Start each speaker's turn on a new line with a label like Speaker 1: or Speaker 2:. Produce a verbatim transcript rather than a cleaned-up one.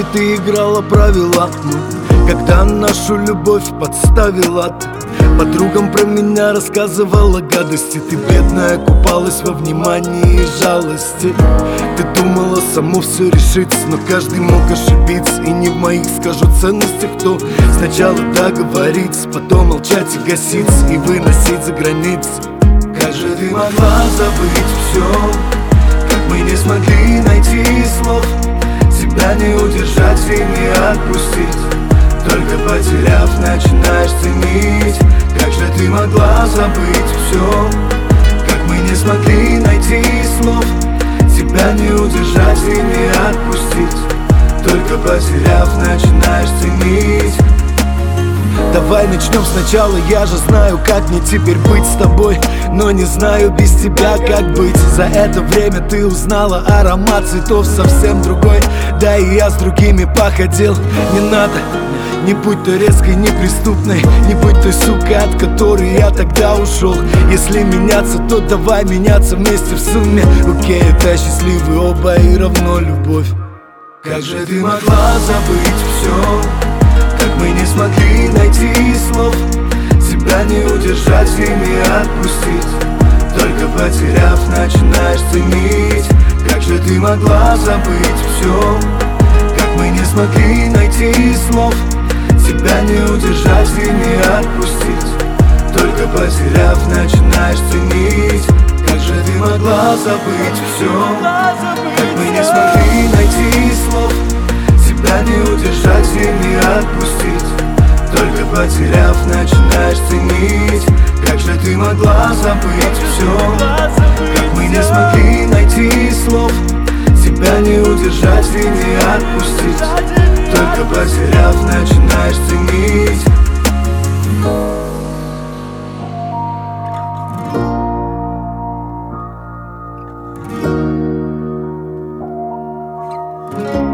Speaker 1: ты играла правила, когда нашу любовь подставила. Подругам про меня рассказывала гадости. Ты, бедная, купалась во внимании и жалости. Ты думала саму все решить, но каждый мог ошибиться. И не в моих, скажу, ценностях, кто сначала договориться, потом молчать и гаситься, и выносить за границы. Как же ты могла забыть все, как мы не смогли найти слов, себя не удержать и не отпустить. Только потеряв, начинаешь ценить. Как же ты могла забыть все, как мы не смогли найти слов, тебя не удержать и не отпустить. Только потеряв, начинаешь ценить. Давай начнем сначала, я же знаю, как мне теперь быть с тобой, но не знаю без тебя, как быть. За это время ты узнала аромат цветов совсем другой. Да и я с другими походил. Не надо, не будь той резкой, неприступной, не будь той сукой, от которой я тогда ушел. Если меняться, то давай меняться вместе в сумме. Окей, это счастливы оба и равно любовь. Как же ты могла забыть все, как мы не смогли найти слов, себя не удержать и не отпустить. Только потеряв, начинаешь ценить. Как же ты могла забыть все, как мы не смогли найти слов, тебя не удержать и не отпустить. Только потеряв, начинаешь ценить. Как же ты могла забыть все, как мы не смогли найти слов, тебя не удержать и не отпустить. Только потеряв, начинаешь ценить. Как же ты могла забыть все, как мы не смогли найти слов, тебя не удержать и не отпустить. Только потеряв, начинаешь ценить.
Speaker 2: Thank